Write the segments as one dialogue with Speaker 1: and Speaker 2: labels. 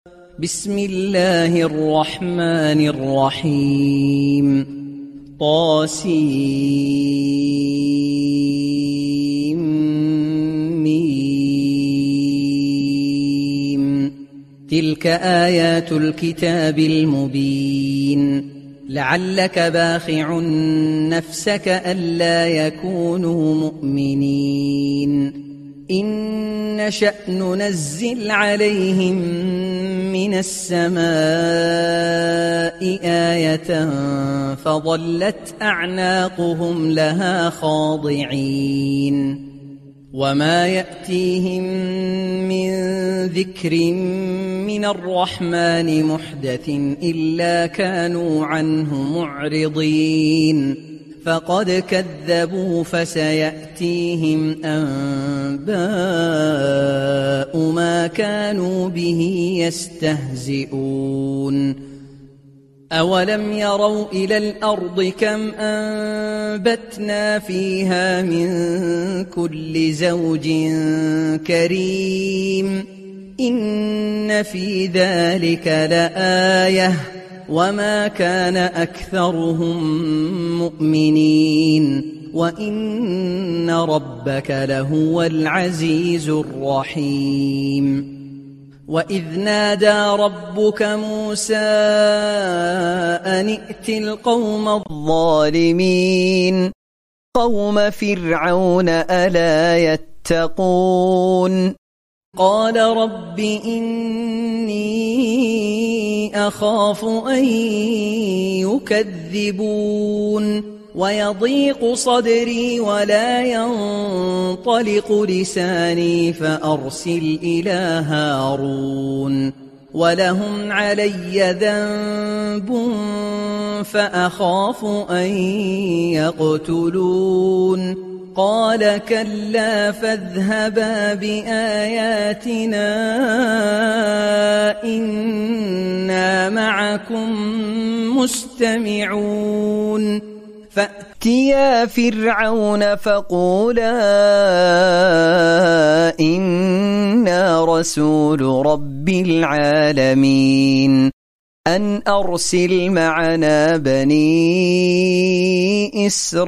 Speaker 1: بسم الله الرحمن الرحيم طاسيم تلك آيات الكتاب المبين لعلك باخع نفسك ألا يكونوا مؤمنين إن نشأ ننزل عليهم من السماء آية فظلت أعناقهم لها خاضعين وما يأتيهم من ذكر من الرحمن محدث إلا كانوا عنه معرضين فقد كذبوا فسيأتيهم أنباء ما كانوا به يستهزئون أولم يروا إلى الأرض كم أنبتنا فيها من كل زوج كريم إن في ذلك لآية وما كان أكثرهم مؤمنين وإن ربك لهو العزيز الرحيم وإذ نادى ربك موسى أن ائت القوم الظالمين قوم فرعون ألا يتقون قال رب إني أخاف أن يكذبون ويضيق صدري ولا ينطلق لساني فأرسل إلى هارون ولهم علي ذنب فأخاف أن يقتلون قال كلا فاذهبا بآياتنا إنا معكم مستمعون فأتيا فرعون فقولا إنا رسول رب العالمين أن أرسل معنا بني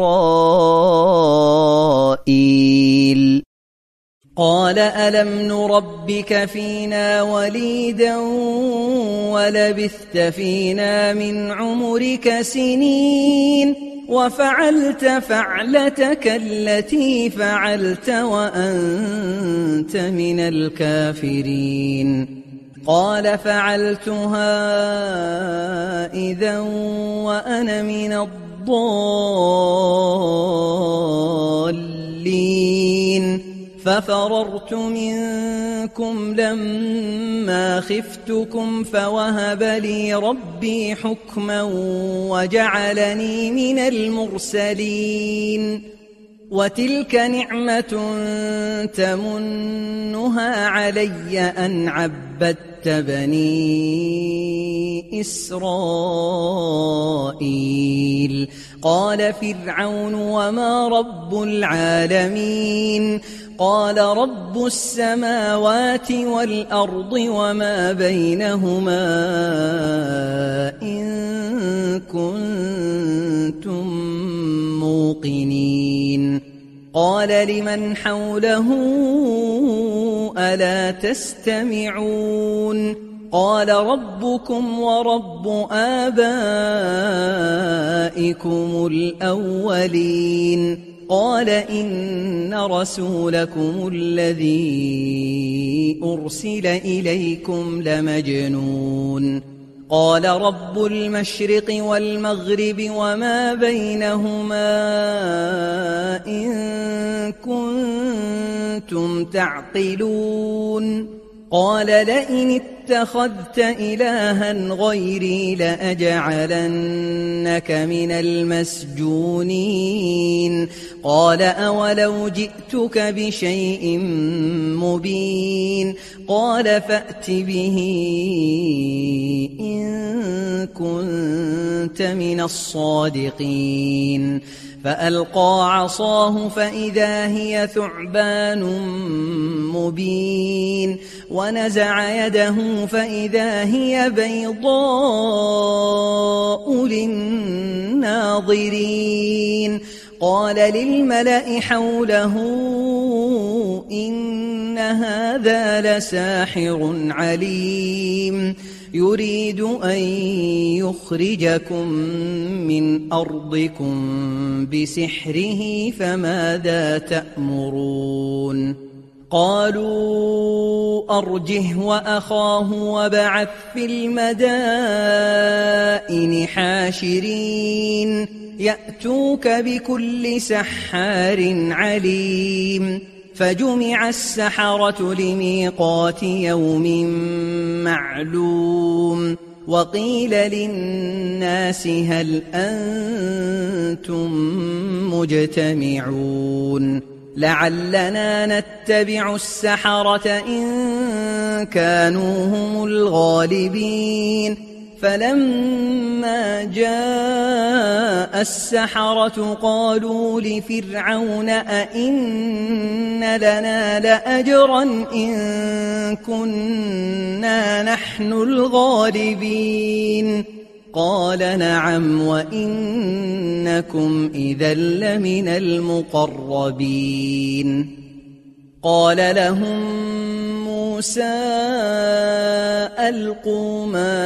Speaker 1: إسرائيل قال ألم نربك فينا وليدا ولبثت فينا من عمرك سنين وفعلت فعلتك التي فعلت وأنت من الكافرين قال فعلتها إذا وأنا من الضالين ففررت منكم لما خفتكم فوهب لي ربي حكما وجعلني من المرسلين وتلك نعمة تمنها علي أن عبدت بني إسرائيل قال فرعون وما رب العالمين قال رب السماوات والأرض وما بينهما إن كنتم موقنين قال لمن حوله ألا تستمعون قال ربكم ورب آبائكم الأولين قال إن رسولكم الذي أرسل إليكم لمجنون قال رب المشرق والمغرب وما بينهما إن كنتم تعقلون قال لئن اتخذت إلها غيري لأجعلنك من المسجونين قال أولو جئتك بشيء مبين قال فأت به إن كنت من الصادقين فألقى عصاه فإذا هي ثعبان مبين ونزع يده فإذا هي بيضاء للناظرين قال للملأ حوله إن هذا لساحر عليم يريد أن يخرجكم من أرضكم بسحره فماذا تأمرون قالوا أرجه وأخاه وابعث في المدائن حاشرين يأتوك بكل سحار عليم فجمع السحرة لميقات يوم معلوم وقيل للناس هل أنتم مجتمعون لعلنا نتبع السحرة إن كانوا هم الغالبين فلما جاء السحرة قالوا لفرعون أئن لنا لأجرا إن كنا نحن الغالبين قال نعم وإنكم إذا لمن المقربين قال لهم موسى ألقوا ما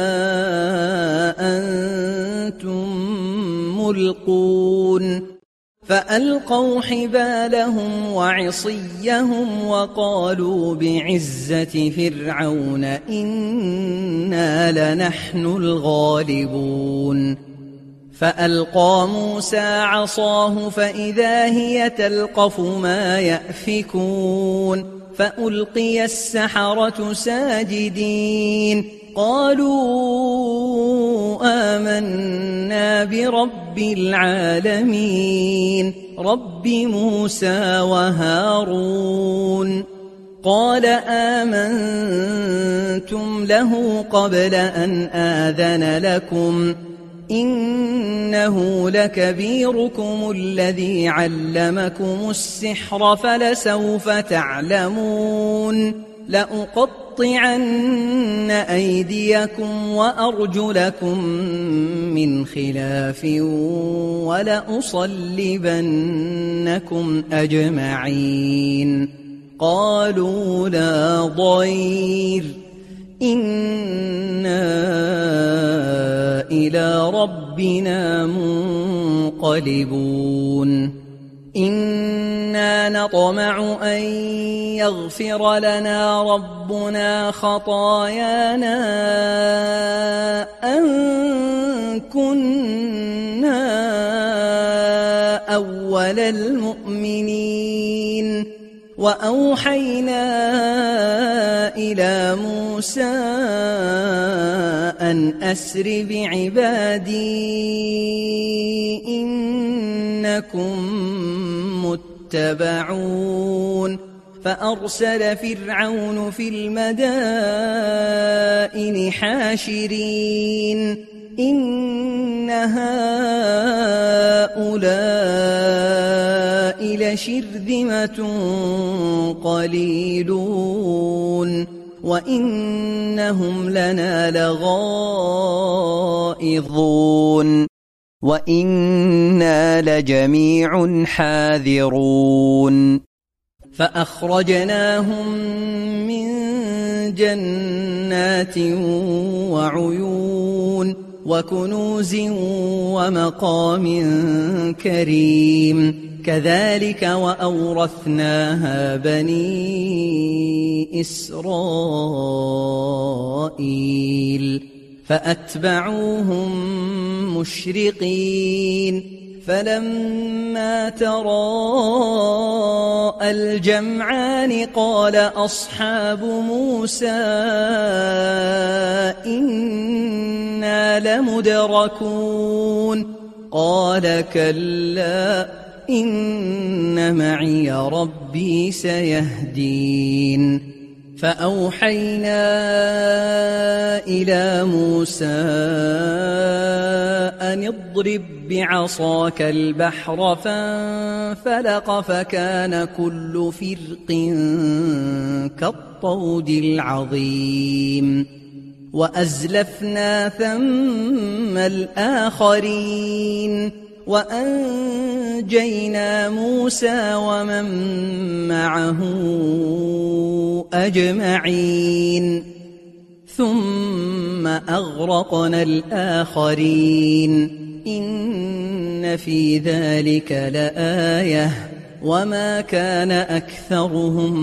Speaker 1: أنتم ملقون فألقوا حبالهم وعصيهم وقالوا بعزة فرعون إنا لنحن الغالبون فألقى موسى عصاه فإذا هي تلقف ما يأفكون فألقي السحرة ساجدين قالوا آمنا برب العالمين رب موسى وهارون قال آمنتم له قبل أن آذن لكم إنه لكبيركم الذي علمكم السحر فلسوف تعلمون لأقطعن أيديكم وأرجلكم من خلاف ولأصلبنكم أجمعين قالوا لا ضير إنا إلى ربنا منقلبون إنا نطمع أن يغفر لنا ربنا خطايانا أن كنا أول المؤمنين وأوحينا إلى موسى أن أسر بعبادي إنكم متبعون فأرسل فرعون في المدائن حاشرين إن هؤلاء لشرذمة قليلون وإنهم لنا لغائظون وإنا لجميع حاذرون فأخرجناهم من جنات وعيون وكنوز ومقام كريم كذلك وأورثناها بني إسرائيل فأتبعوهم مشرقين فلما تراءى الجمعان قال أصحاب موسى إنا لمدركون قال كلا إن معي ربي سيهدين فأوحينا إلى موسى أن اضرب بعصاك البحر فانفلق فكان كل فرق كالطود العظيم وأزلفنا ثم الآخرين وأنجينا موسى ومن معه أجمعين ثم أغرقنا الآخرين إن في ذلك لآية وما كان أكثرهم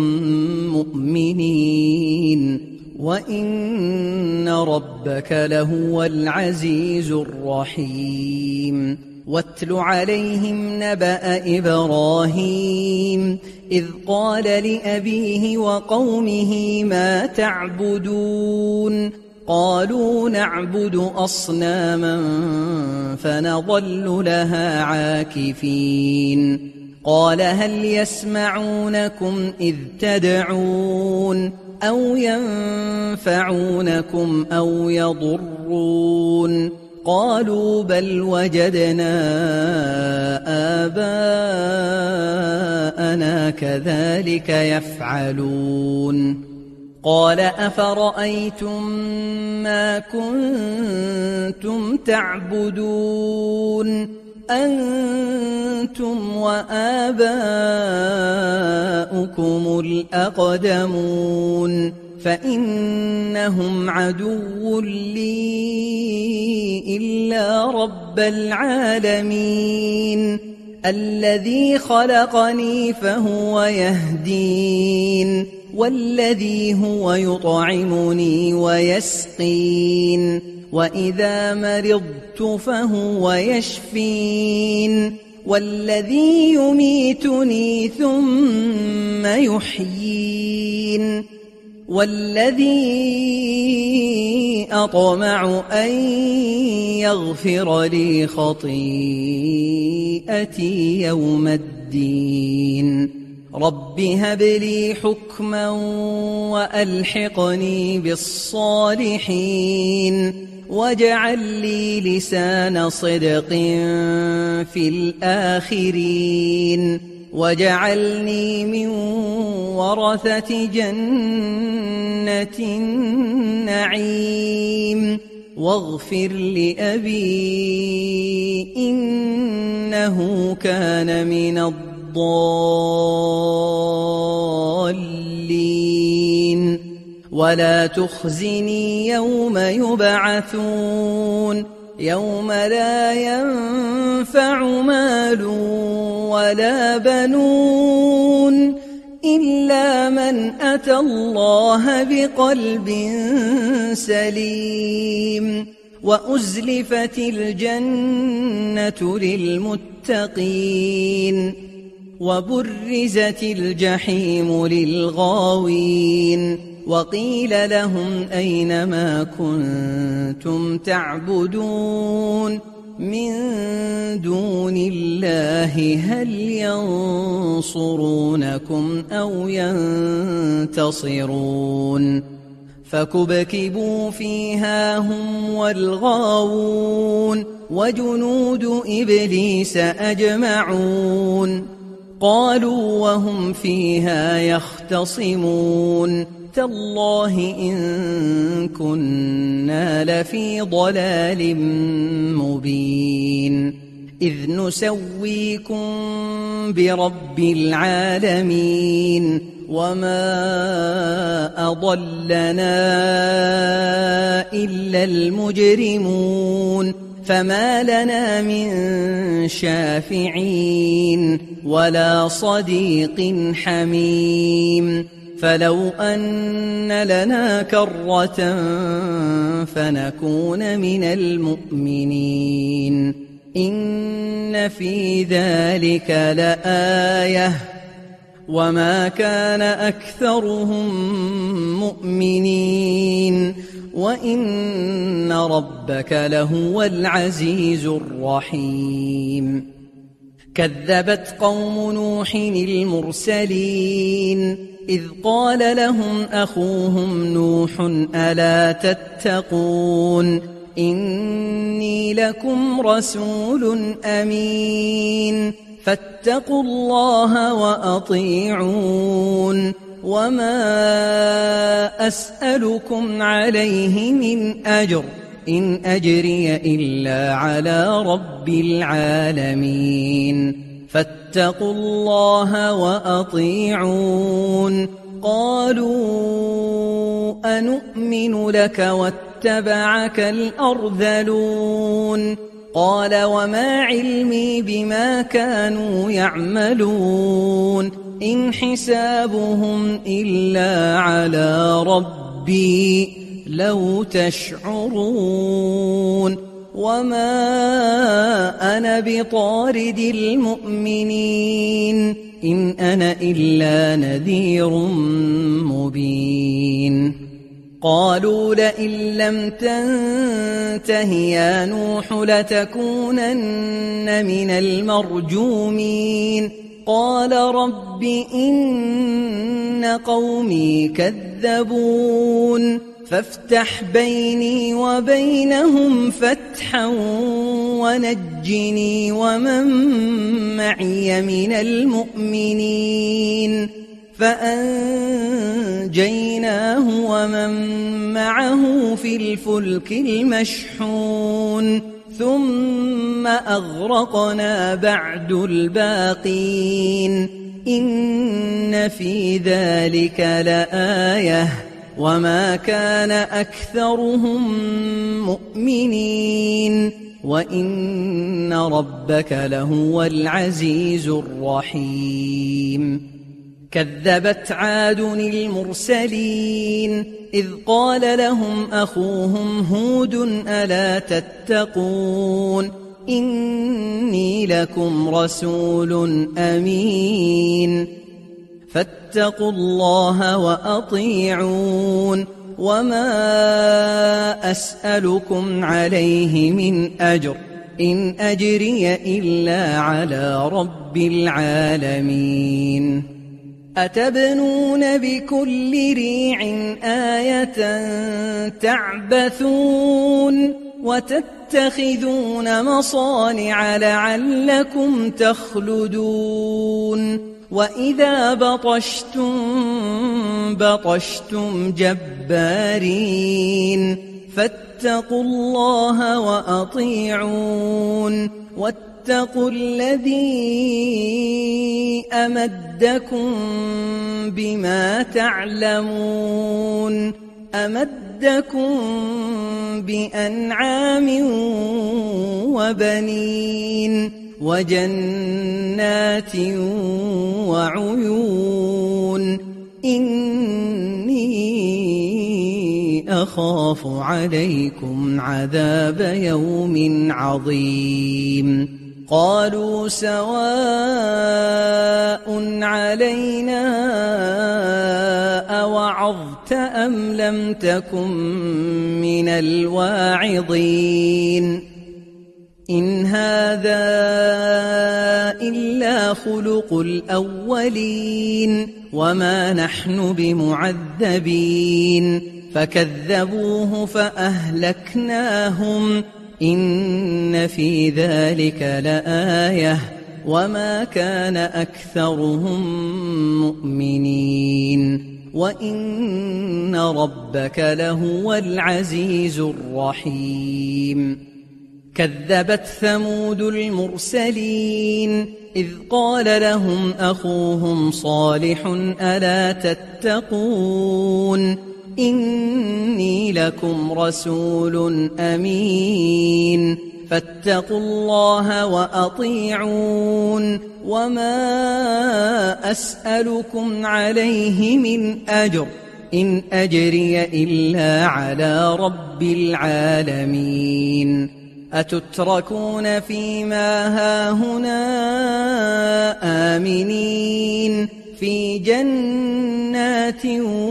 Speaker 1: مؤمنين وإن ربك لهو العزيز الرحيم واتل عليهم نبأ إبراهيم إذ قال لأبيه وقومه ما تعبدون قالوا نعبد أصناما فنظل لها عاكفين قال هل يسمعونكم إذ تدعون أو ينفعونكم أو يضرون قالوا بل وجدنا آباءنا كذلك يفعلون قال أفرأيتم ما كنتم تعبدون أنتم وآباؤكم الأقدمون فإنهم عدو لي إلا رب العالمين الذي خلقني فهو يهدين والذي هو يطعمني ويسقين وإذا مرضت فهو يشفين والذي يميتني ثم يحيين والذي أطمع أن يغفر لي خطيئتي يوم الدين رب هب لي حكما وألحقني بالصالحين واجعل لي لسان صدق في الآخرين واجعلني من ورثة جنة النعيم واغفر لأبي إنه كان من الضالين ولا تخزني يوم يبعثون يوم لا ينفع مال ولا بنون إلا من أتى الله بقلب سليم وأزلفت الجنة للمتقين وبرزت الجحيم للغاوين وقيل لهم أين ما كنتم تعبدون من دون الله هل ينصرونكم أو ينتصرون فكبكبوا فيها هم والغاوون وجنود إبليس أجمعون قالوا وهم فيها يختصمون تالله إن كنا لفي ضلال مبين إذ نسويكم برب العالمين وما أضلنا إلا المجرمون فما لنا من شافعين ولا صديق حميم فلو أن لنا كرة فنكون من المؤمنين إن في ذلك لآية وما كان أكثرهم مؤمنين وإن ربك لهو العزيز الرحيم كذبت قوم نوح المرسلين إذ قال لهم أخوهم نوح ألا تتقون إني لكم رسول أمين فاتقوا الله وأطيعون وما أسألكم عليه من أجر إن أجري إلا على رب العالمين فاتقوا الله وأطيعون قالوا أنؤمن لك واتبعك الأرذلون قال وما علمي بما كانوا يعملون إن حسابهم إلا على ربي لو تشعرون وما أنا بطارد المؤمنين إن أنا إلا نذير مبين قالوا لئن لم تنته يا نوح لتكونن من المرجومين قال رب إن قومي كذبون فافتح بيني وبينهم فتحا ونجني ومن معي من المؤمنين فأنجيناه ومن معه في الفلك المشحون ثم أغرقنا بعد الباقين إن في ذلك لآية وما كان أكثرهم مؤمنين وإن ربك لهو العزيز الرحيم كذبت عاد المرسلين إذ قال لهم أخوهم هود ألا تتقون إني لكم رسول أمين فاتقوا الله وأطيعون وما أسألكم عليه من أجر إن أجري إلا على رب العالمين أتبنون بكل ريع آية تعبثون وتتخذون مصانع لعلكم تخلدون وإذا بطشتم بطشتم جبارين فاتقوا الله وأطيعون واتقوا الذي أمدكم بما تعلمون أمدكم بأنعام وبنين وجنات وعيون إني أخاف عليكم عذاب يوم عظيم قالوا سواء علينا أوعظت أم لم تكن من الواعظين إن هذا إلا خلق الأولين وما نحن بمعذبين فكذبوه فأهلكناهم إن في ذلك لآية وما كان أكثرهم مؤمنين وإن ربك لهو العزيز الرحيم كذبت ثمود المرسلين إذ قال لهم أخوهم صالح ألا تتقون إني لكم رسول أمين فاتقوا الله وأطيعون وما أسألكم عليه من أجر إن أجري إلا على رب العالمين أتتركون فيما هاهنا آمنين في جنات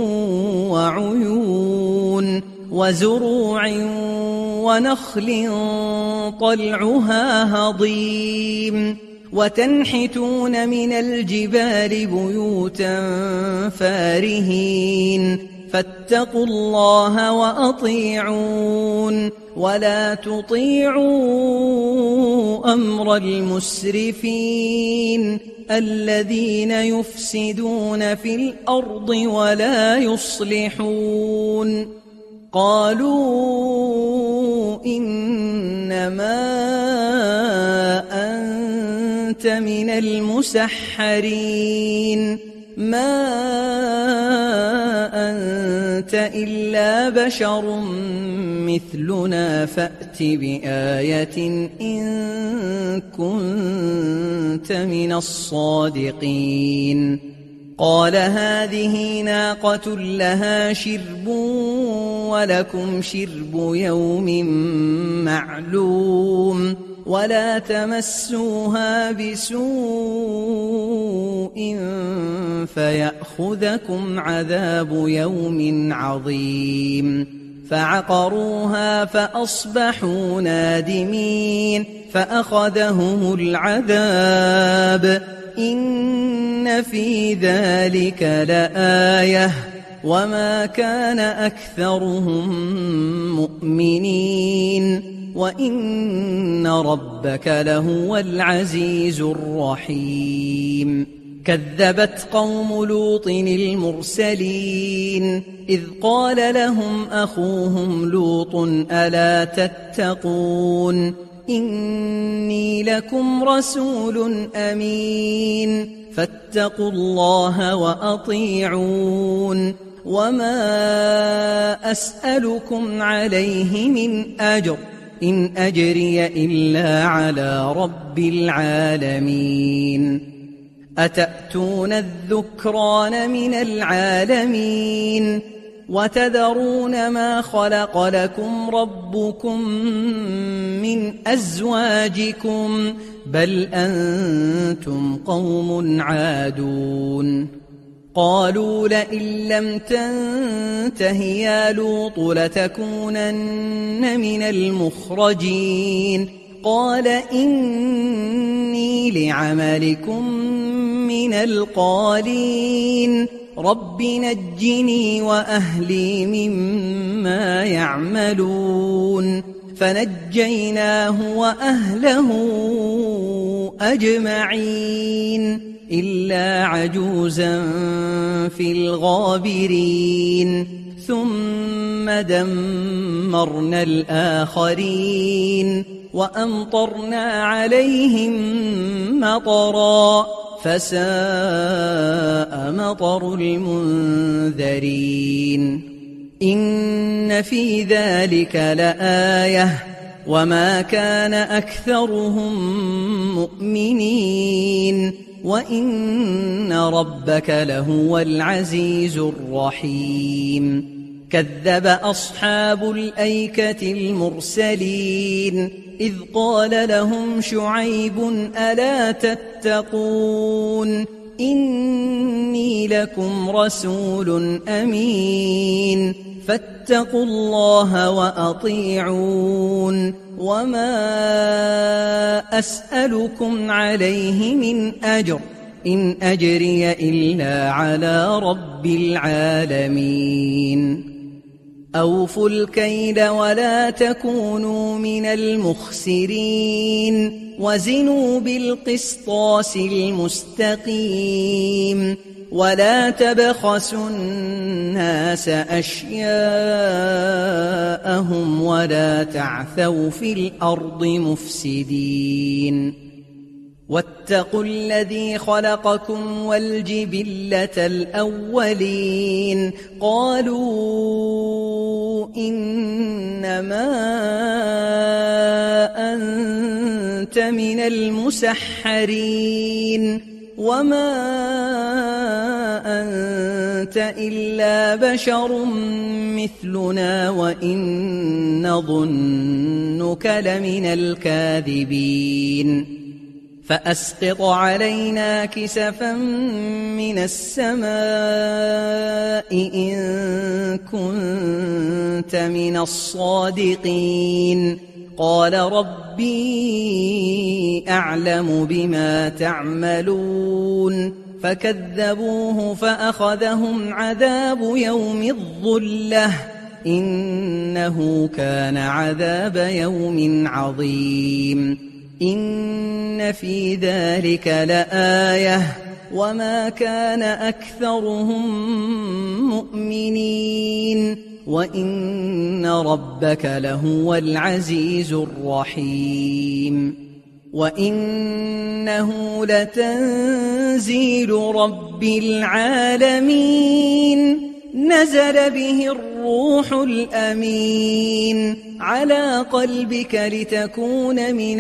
Speaker 1: وعيون وزروع ونخل طلعها هضيم وتنحتون من الجبال بيوتا فارهين فاتقوا الله وأطيعون ولا تطيعوا أمر المسرفين الذين يفسدون في الأرض ولا يصلحون. قالوا إنما أنت من المسحرين ما أنت إلا بشر مثلنا فأت بآية إن كنت من الصادقين. قال هذه ناقة لها شرب ولكم شرب يوم معلوم ولا تمسوها بسوء فيأخذكم عذاب يوم عظيم. فعقروها فأصبحوا نادمين فأخذهم العذاب إن في ذلك لآية وما كان أكثرهم مؤمنين وإن ربك لهو العزيز الرحيم. كذبت قوم لوط المرسلين إذ قال لهم أخوهم لوط ألا تتقون إني لكم رسول أمين فاتقوا الله وأطيعون وما أسألكم عليه من أجر إن أجري إلا على رب العالمين. أتأتون الذكران من العالمين وتذرون ما خلق لكم ربكم من أزواجكم بل أنتم قوم عادون. قالوا لئن لم تنته يا لوط لتكونن من المخرجين. قال إني لعملكم من القالين رب نجني وأهلي مما يعملون. فنجيناه وأهله أجمعين إلا عجوزا في الغابرين ثم دمرنا الآخرين وأمطرنا عليهم مطرا فساء مطر المنذرين. إن في ذلك لآية وما كان أكثرهم مؤمنين وإن ربك لهو العزيز الرحيم. كذب أصحاب الأيكة المرسلين إذ قال لهم شعيب ألا تتقون إني لكم رسول أمين فاتقوا الله وأطيعون وما أسألكم عليه من أجر إن أجري إلا على رب العالمين. أوفوا الكيل ولا تكونوا من المخسرين وزنوا بالقسطاس المستقيم ولا تبخسوا الناس أشياءهم ولا تعثوا في الأرض مفسدين. واتقوا الذي خلقكم والجبلة الأولين. قالوا إنما أنت من المسحرين وما أنت إلا بشر مثلنا وإن نظنك لمن الكاذبين. فأسقط علينا كسفا من السماء إن كنت من الصادقين. قال ربي أعلم بما تعملون. فكذبوه فأخذهم عذاب يوم الظلة إنه كان عذاب يوم عظيم إن في ذلك لآية وما كان أكثرهم مؤمنين وإن ربك لهو العزيز الرحيم وإنه لتنزيل رب العالمين نزل به الروح الأمين على قلبك لتكون من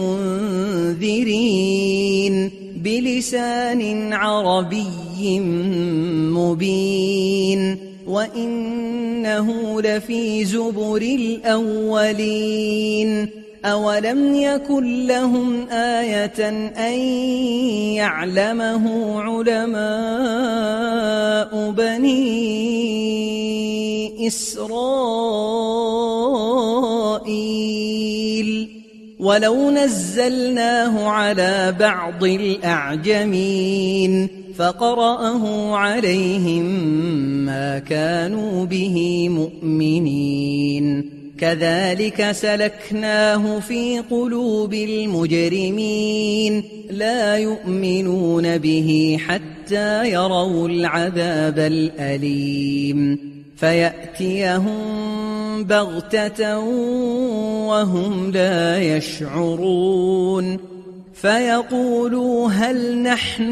Speaker 1: المنذرين بلسان عربي مبين وإنه لفي زبر الأولين أولم يكن لهم آية أن يعلمه علماء بني إسرائيل ولو نزلناه على بعض الأعجمين فقرأه عليهم ما كانوا به مؤمنين كذلك سلكناه في قلوب المجرمين لا يؤمنون به حتى يروا العذاب الأليم فيأتيهم بغتة وهم لا يشعرون فيقولوا هل نحن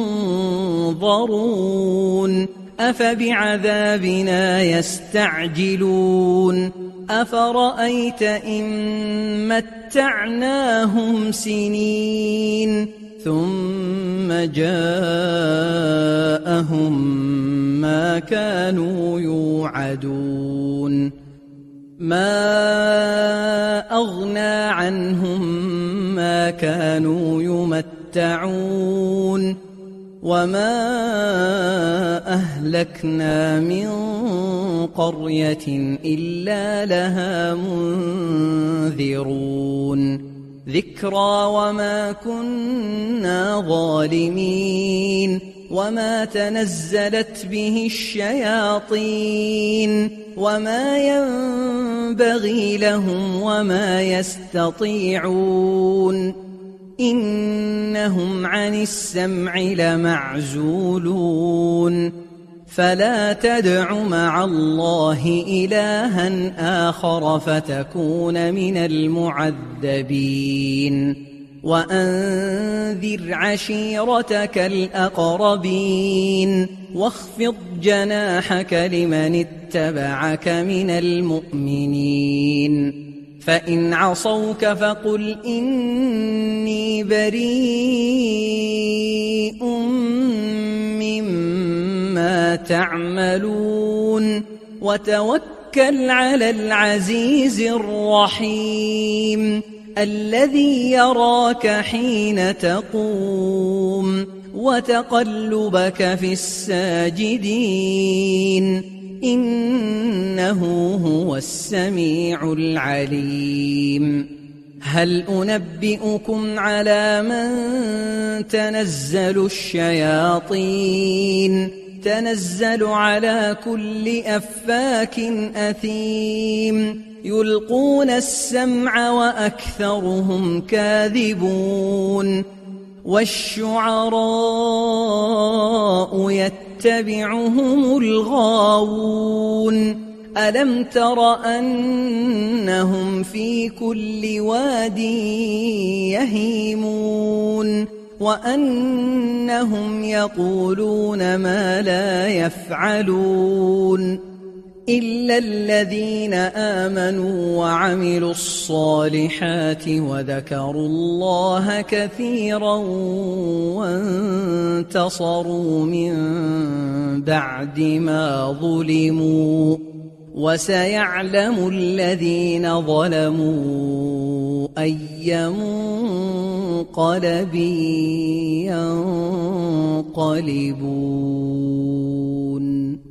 Speaker 1: منظرون أفبعذابنا يستعجلون أفرأيت إن متعناهم سنين ثم جاءهم ما كانوا يوعدون ما أغنى عنهم ما كانوا يمتعون وما أهلكنا من قرية إلا لها منذرون ذكرى وما كنا ظالمين وما تنزلت به الشياطين وما ينبغي لهم وما يستطيعون إنهم عن السمع لمعزولون فلا تدع مع الله إلها آخر فتكون من المعذبين وأنذر عشيرتك الأقربين واخفض جناحك لمن اتبعك من المؤمنين فإن عصوك فقل إني بريء مما تعملون وتوكل على العزيز الرحيم الذي يراك حين تقوم وتقلبك في الساجدين إنه هو السميع العليم هل أنبئكم على من تنزل الشياطين تنزل على كل أفاك أثيم يلقون السمع وأكثرهم كاذبون والشعراء يتبعهم الغاوون ألم تر أنهم في كل واد يهيمون وأنهم يقولون ما لا يفعلون إلا الذين آمنوا وعملوا الصالحات وذكروا الله كثيرا وانتصروا من بعد ما ظلموا وسيعلم الذين ظلموا أي منقلب ينقلبون